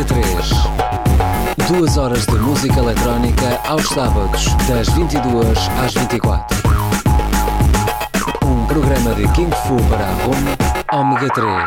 Ômega 3. 2 horas de música eletrónica aos sábados, das 22 às 24. Um programa de King Fu para a Roma, Ômega 3.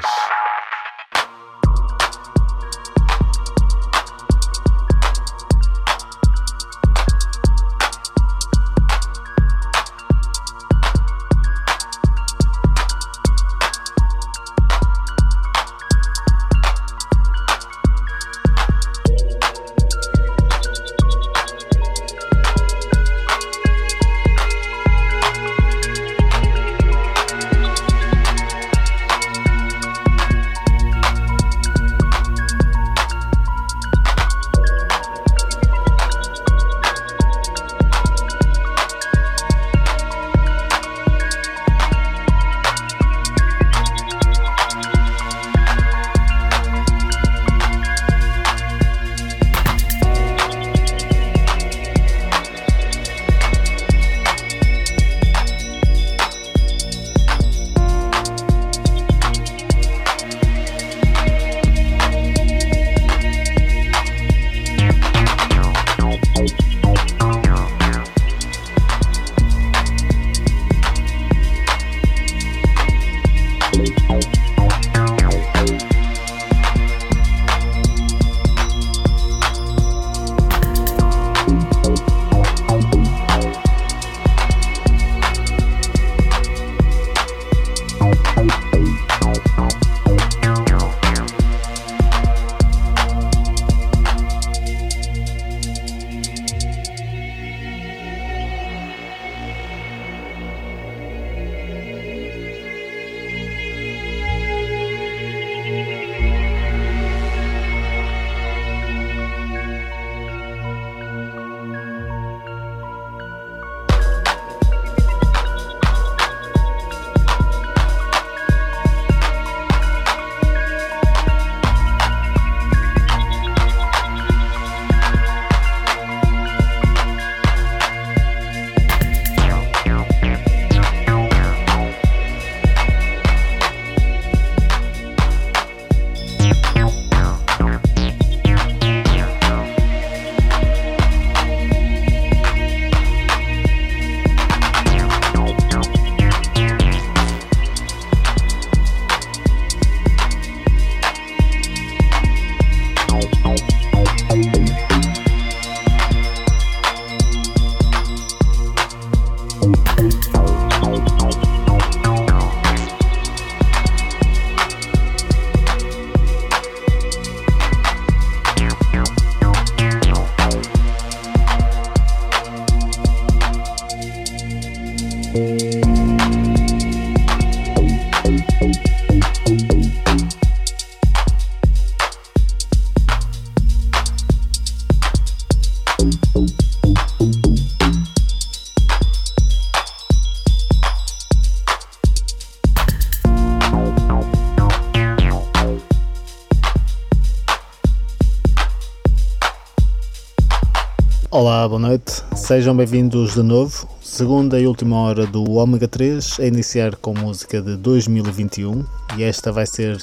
Olá, boa noite, sejam bem-vindos de novo, segunda e última hora do Ômega 3, a iniciar com música de 2021 e esta vai ser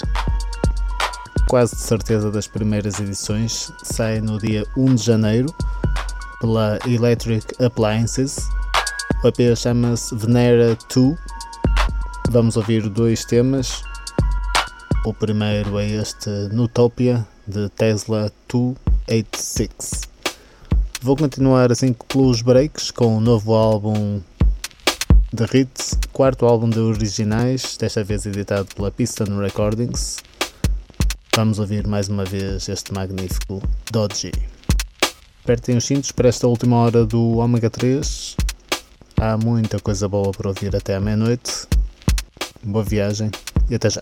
quase de certeza das primeiras edições, sai no dia 1 de janeiro pela Electric Appliances, o EP chama-se Venera 2, vamos ouvir 2 temas, o primeiro é este Nutopia de Tesla 286. Vou continuar assim pelos breaks com o novo álbum de Ritz, quarto álbum de originais, desta vez editado pela Piston Recordings. Vamos ouvir mais uma vez este magnífico Dodgy. Apertem os cintos para esta última hora do Ômega 3. Há muita coisa boa para ouvir até à meia-noite. Boa viagem e até já.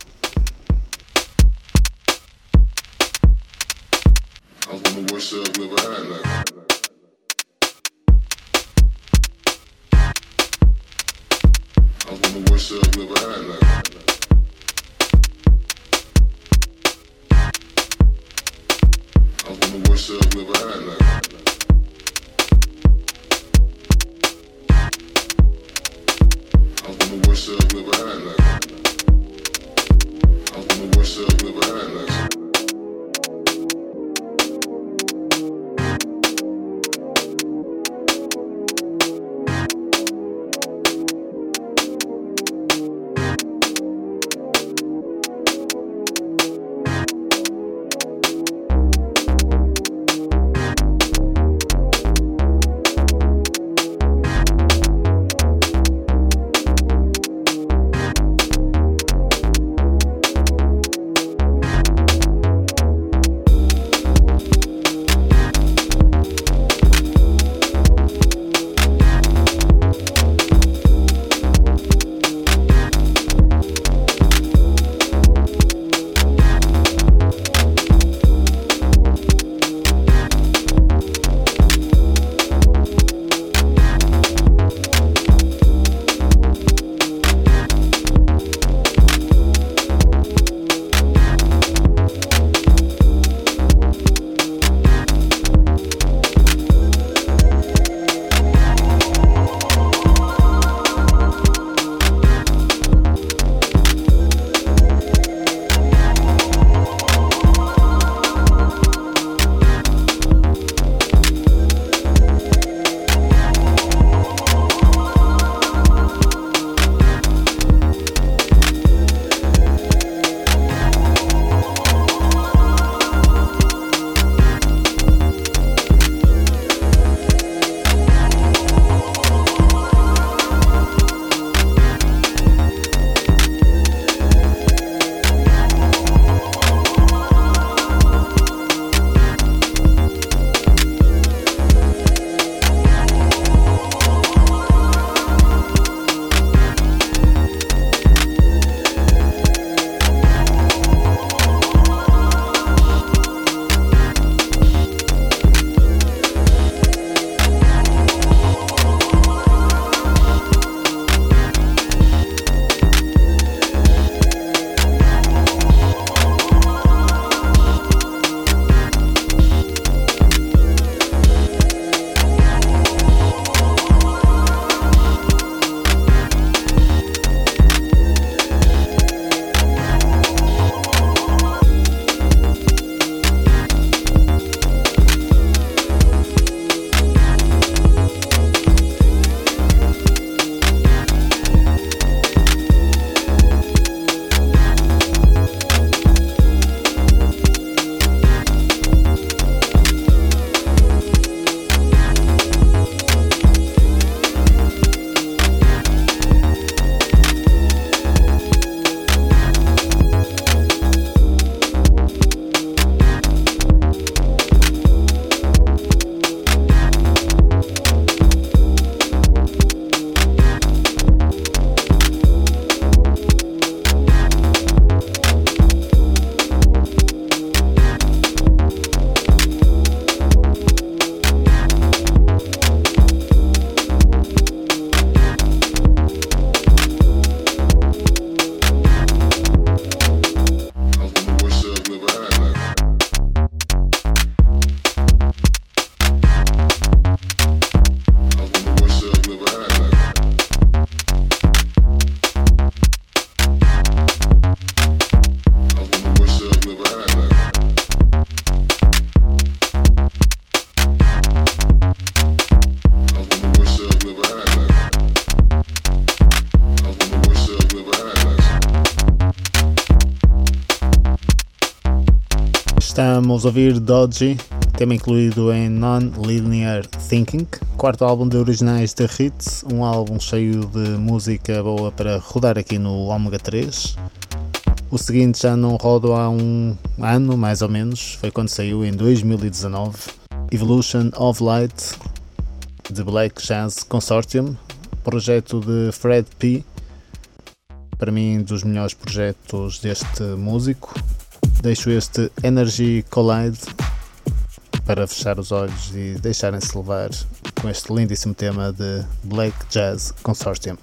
Estamos a ouvir Dodgy, tema incluído em Non-Linear Thinking, quarto álbum de originais de Hits, um álbum cheio de música boa para rodar aqui no Ômega 3. O seguinte já não rodo há um ano, mais ou menos, foi quando saiu em 2019, Evolution of Light, de Black Jazz Consortium, projeto de Fred P, para mim dos melhores projetos deste músico. Deixo este Energy Collide para fechar os olhos e deixarem-se levar com este lindíssimo tema de Black Jazz Consortium.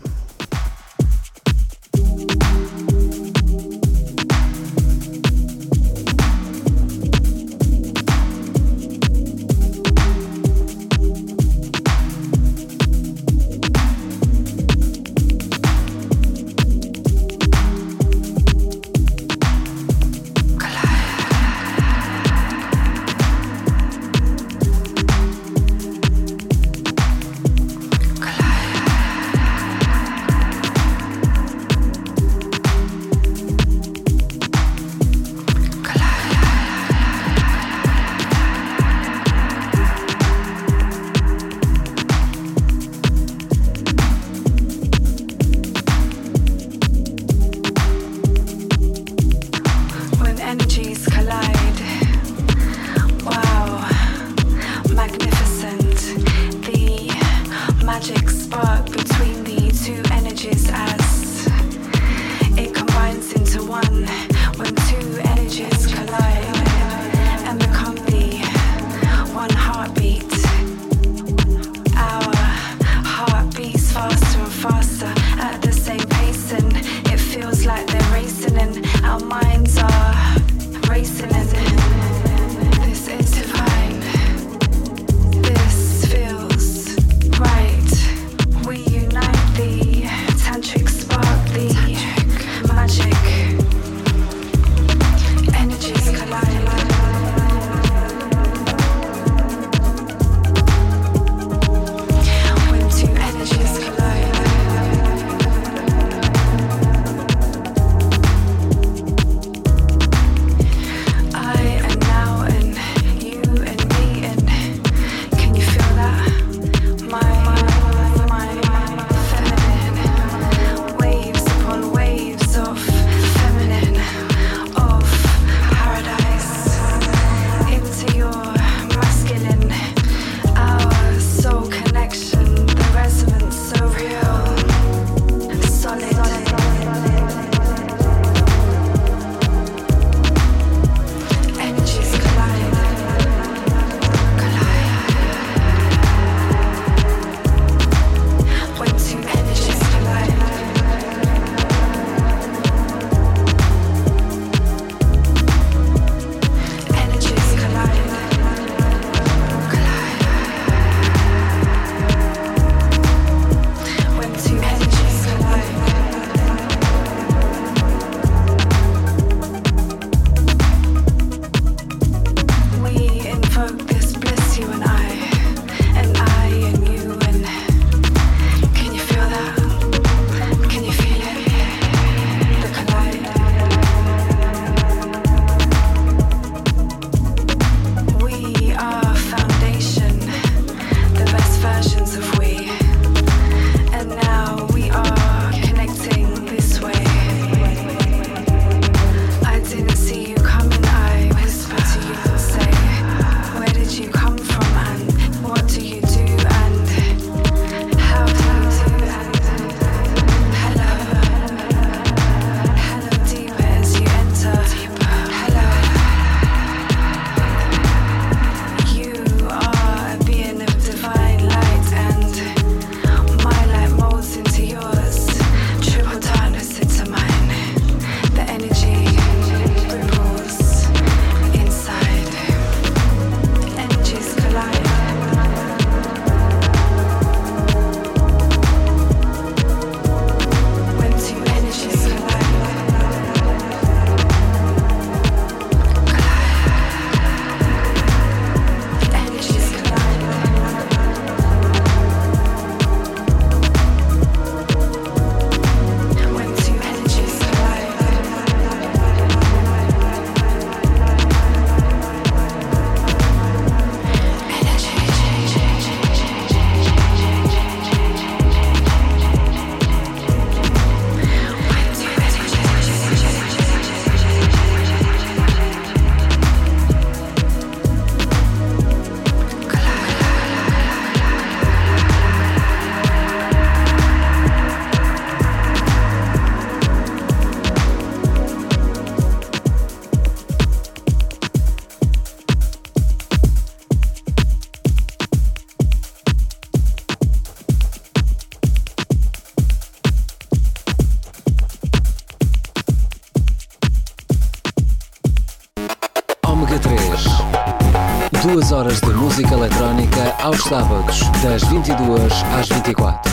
2 horas de música eletrónica aos sábados, das 22 às 24.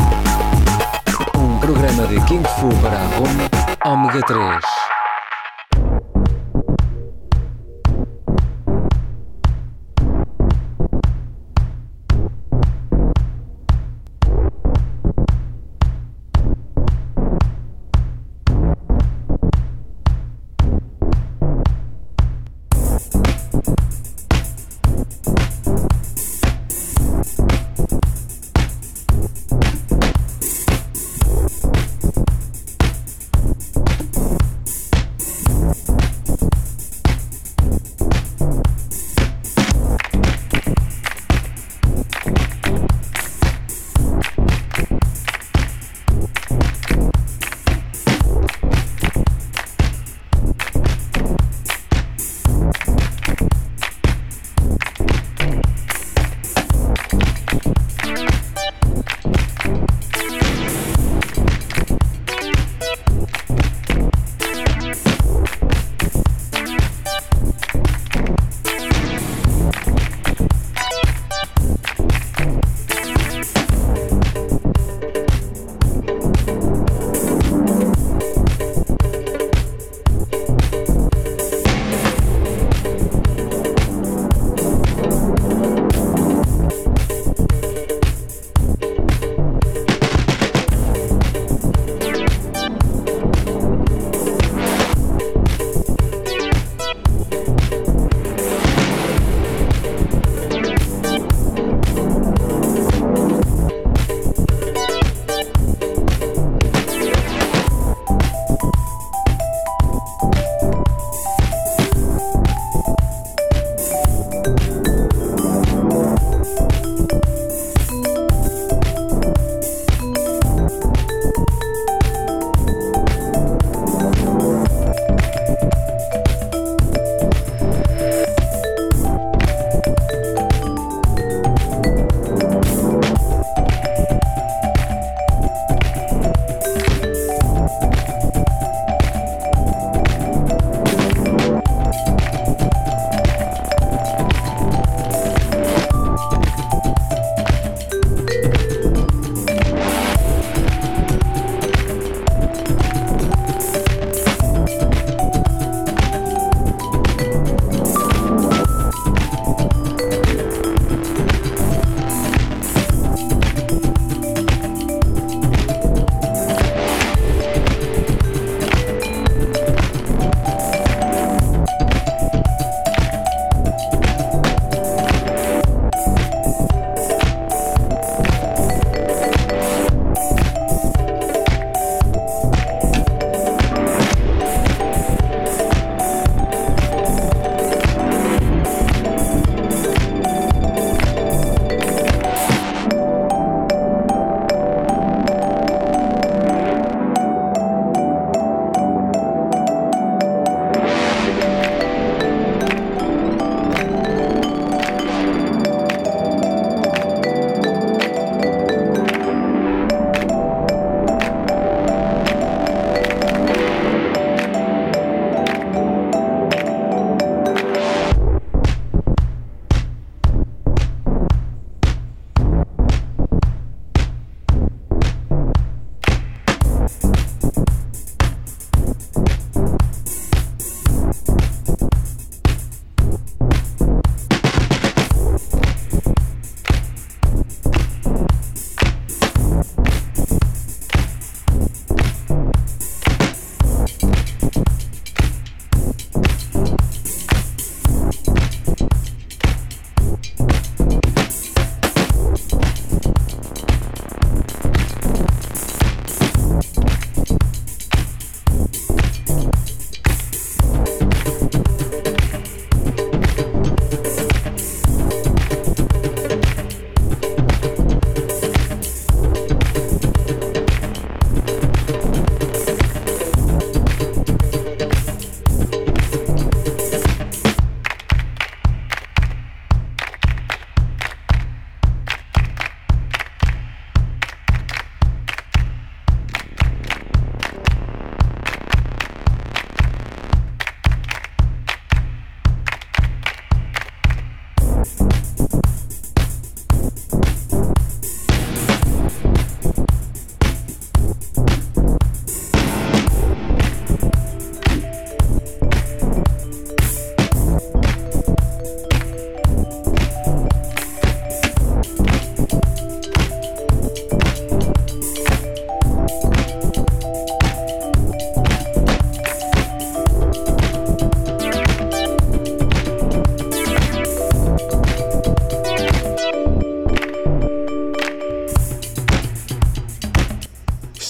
Um programa de Kung Fu para a Home, Ômega 3.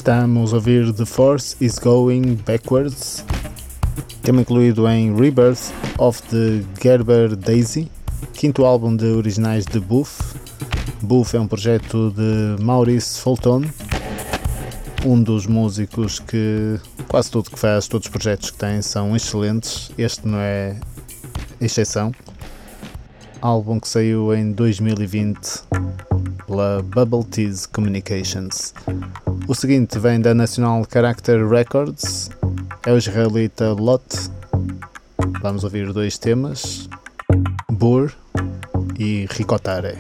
Estamos a ouvir The Force is Going Backwards, tema incluído em Rebirth of the Gerber Daisy, quinto álbum de originais de Buff. Buff é um projeto de Maurice Fulton, um dos músicos que quase tudo que faz, todos os projetos que tem são excelentes, este não é exceção. Álbum que saiu em 2020 pela Bubble Tease Communications. O seguinte vem da National Character Records, é o israelita Lot. Vamos ouvir dois temas, Bur e Ricotare.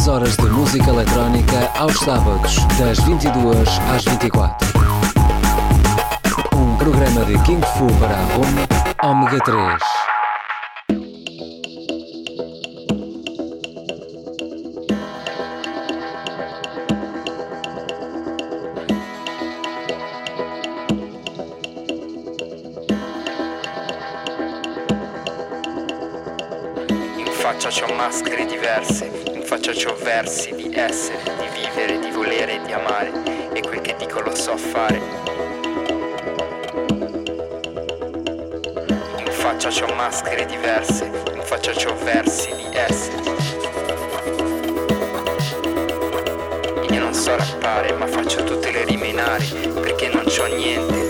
horas de música eletrónica aos sábados, das 22 às 24. Um programa de King Fu para a Roma, Ômega 3. C'ho maschere diverse, in faccia c'ho versi di essere, di vivere, di volere e di amare, e quel che dico lo so fare. In faccia c'ho maschere diverse, in faccia c'ho versi di essere. Io non so rappare, ma faccio tutte le rime in aria, perché non c'ho niente.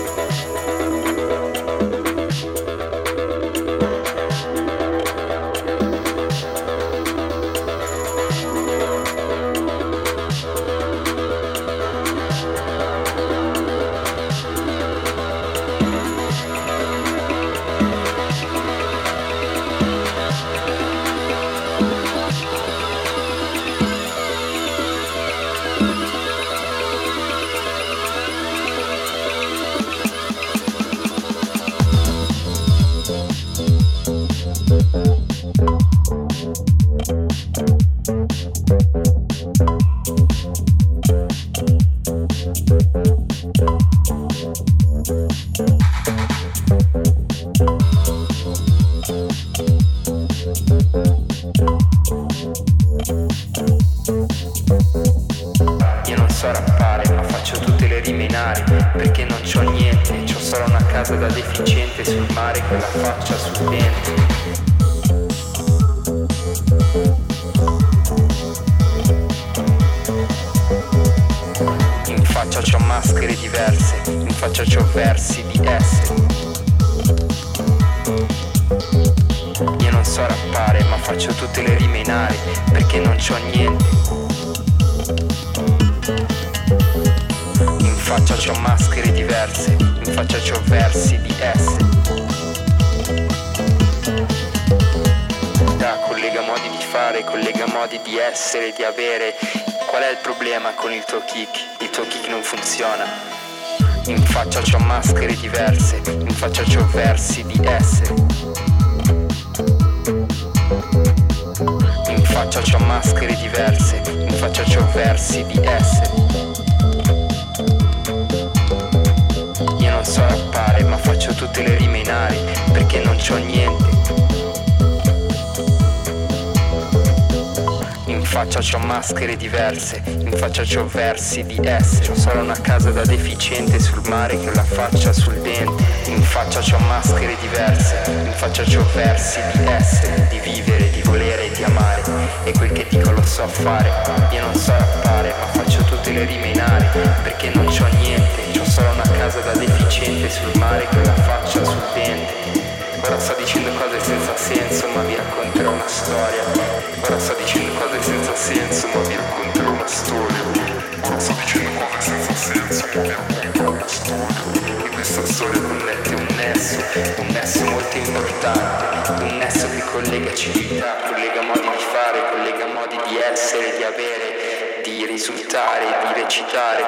Di avere. Qual è il problema con il tuo kick? Il tuo kick non funziona. In faccia c'ho maschere diverse, in faccia c'ho versi di essere. In faccia c'ho maschere diverse, in faccia c'ho versi di essere. Io non so rappare, ma faccio tutte le rime in aria, perché non c'ho niente. In faccia c'ho maschere diverse, in faccia c'ho versi di essere. C'ho solo una casa da deficiente sul mare che ho la faccia sul dente. In faccia c'ho maschere diverse, in faccia c'ho versi di essere, di vivere, di volere e di amare, e quel che dico lo so fare. Io non so rappare, ma faccio tutte le rime in aria, perché non c'ho niente. C'ho solo una casa da deficiente sul mare che ho la faccia sul dente. Ora sto dicendo cose senza senso, ma vi racconterò una storia. Ora sto dicendo cose senza senso, ma vi racconterò una storia. Ora sto dicendo cose senza senso, ma vi racconterò una storia. E questa storia connette un nesso molto importante, un nesso che collega civiltà, collega modi di fare, collega modi di essere, di avere, di risultare, di recitare.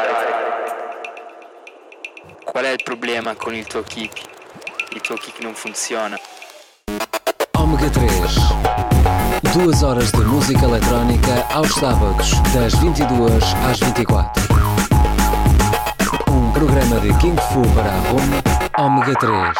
Qual è il problema con il tuo kick? Il tuo kick non funziona. Ômega 3. 2 horas de música eletrónica aos sábados, das 22 às 24. Um programa de King Fu para a Roma, Ômega 3.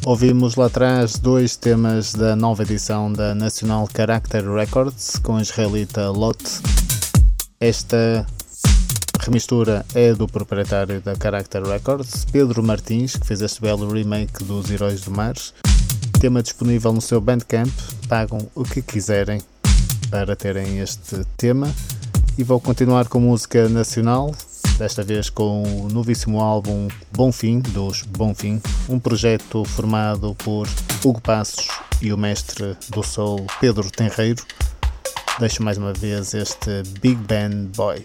Ouvimos lá atrás 2 temas da nova edição da National Character Records com a israelita Lot. Esta remistura é do proprietário da Character Records, Pedro Martins, que fez este belo remake dos Heróis do Mar. Tema disponível no seu Bandcamp, pagam o que quiserem para terem este tema. E vou continuar com música nacional, desta vez com o novíssimo álbum Bom Fim, dos Bom Fim, um projeto formado por Hugo Passos e o mestre do soul Pedro Tenreiro. Deixo mais uma vez este Big Band Boy.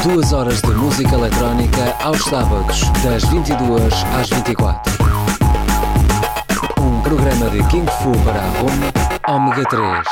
2 horas de música eletrónica aos sábados, das 22 às 24. Um programa de King Fu para a Home, Ômega 3.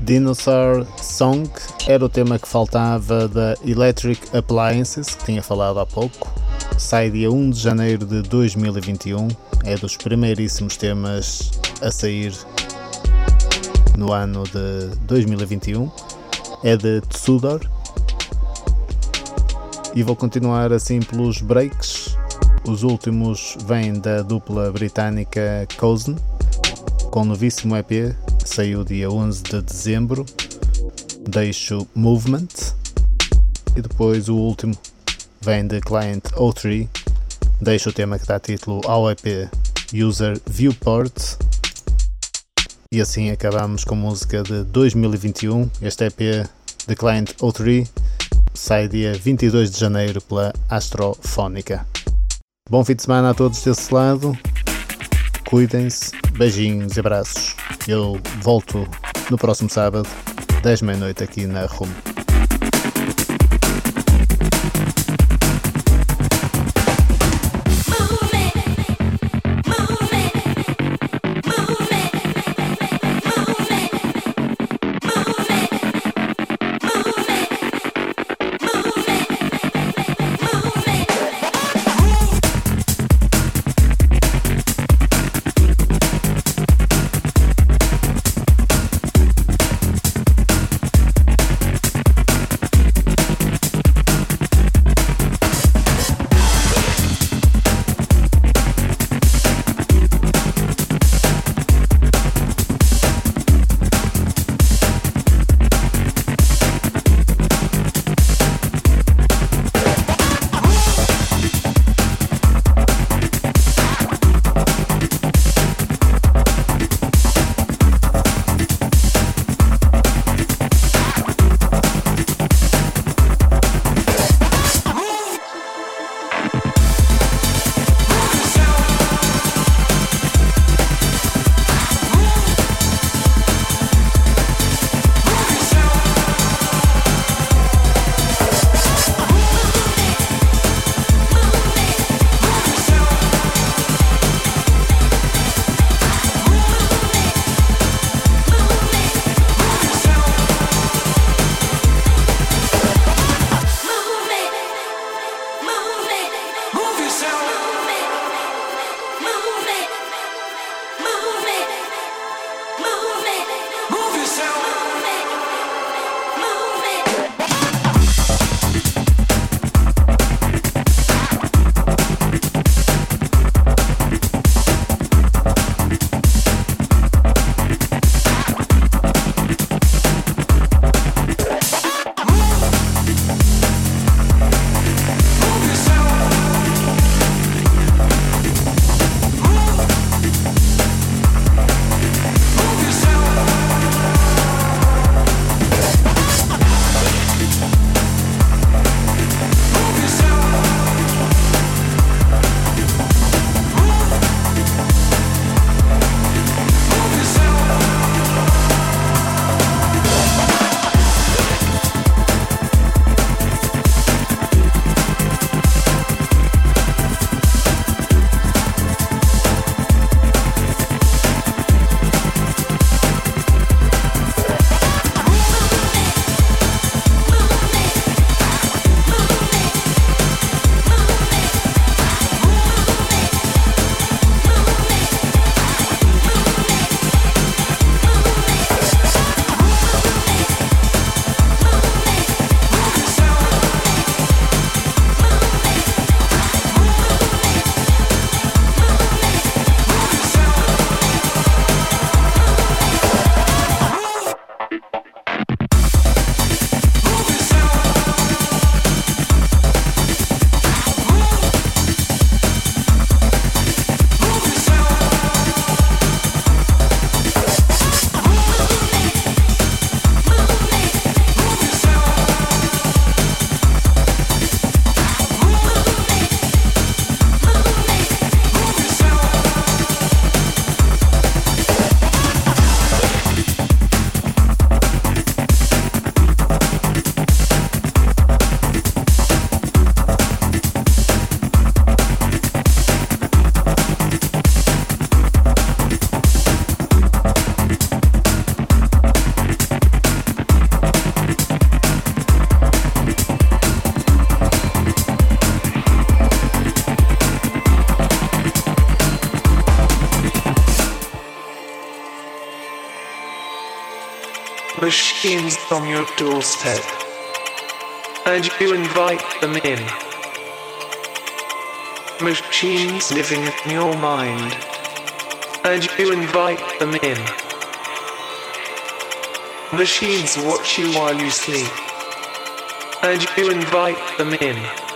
Dinosaur Song era o tema que faltava da Electric Appliances, que tinha falado há pouco. Sai dia 1 de janeiro de 2021, é dos primeiríssimos temas a sair no ano de 2021, é de Tsudor. E vou continuar assim pelos breaks. Os últimos vêm da dupla britânica Cousin, com o novíssimo EP, saiu dia 11 de dezembro. Deixo Movement. E depois o último vem de Client O3, deixo o tema que dá título ao EP, User Viewport. E assim acabamos com música de 2021. Este EP de Client O3 sai dia 22 de janeiro pela Astrofónica. Bom fim de semana a todos desse lado, cuidem-se, beijinhos e abraços. Eu volto no próximo sábado, 10 meia-noite aqui na RUM. Machines on your doorstep, and you invite them in. Machines living in your mind, and you invite them in. Machines watch you while you sleep, and you invite them in.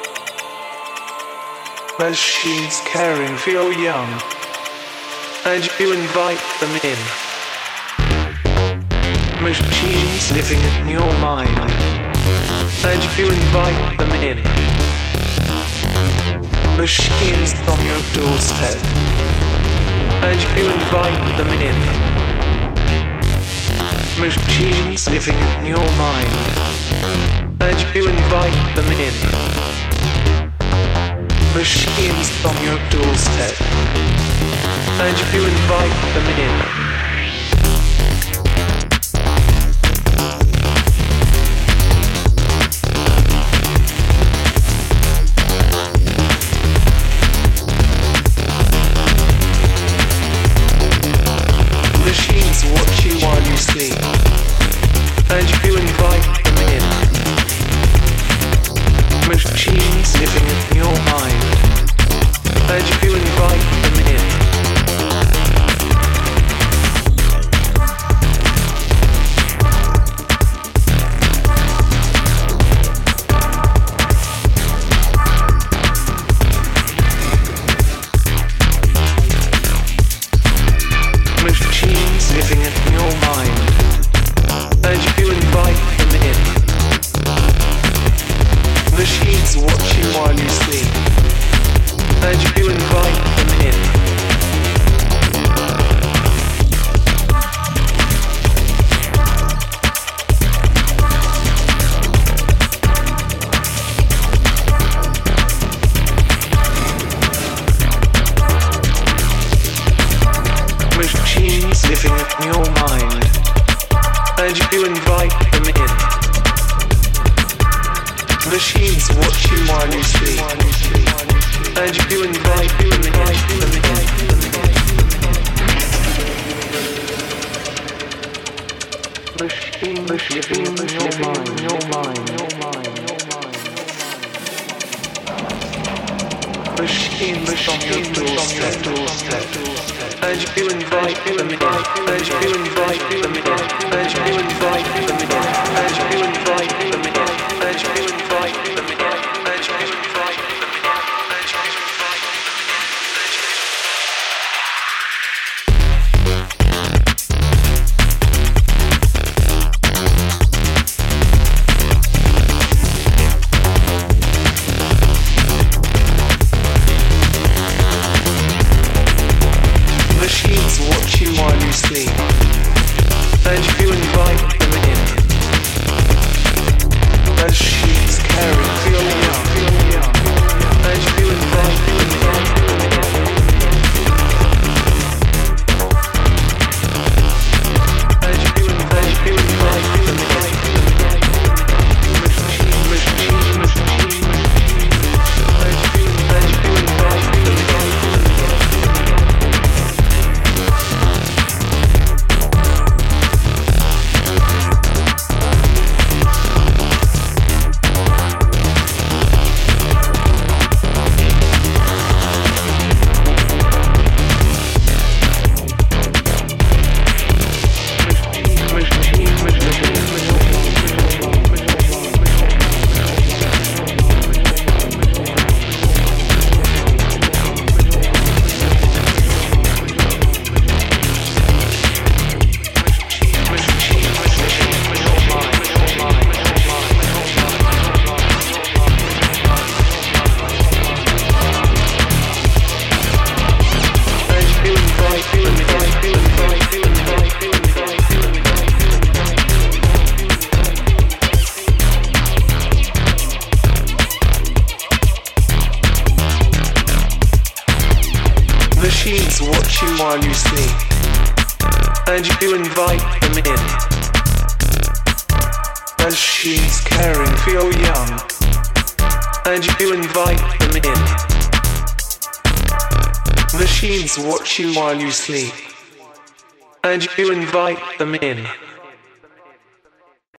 Machines caring for your young, and you invite them in. Machines living in your mind, and you invite them in. Machines on your doorstep, and you invite them in. Machines living in your mind, and you invite them in. Machines on your doorstep, and you invite them in. Machines watch you while you sleep, and you invite them in. Machines living in your mind, and you invite them in. Machines living in your mind, and you invite them in. Machines watch you while you sleep, and you invite them in. Machines living in your mind, and you invite them in. Machines watch you while you sleep, and you invite them in. Machines living in your mind, your mind, your mind, your mind. Machines on your doorstep, and you invite them in, and you invite them in, and you invite them in, and you invite them in, and you invite them in, and you invite them in, and you invite them in. Machines watch you while you sleep, and you invite them in. Machines caring for your young, and you invite them in. And you invite them in. Machines watch you while you sleep, and you invite them in. Machines caring for your young, and you invite them in. Machines watch you while you sleep, and you invite them in.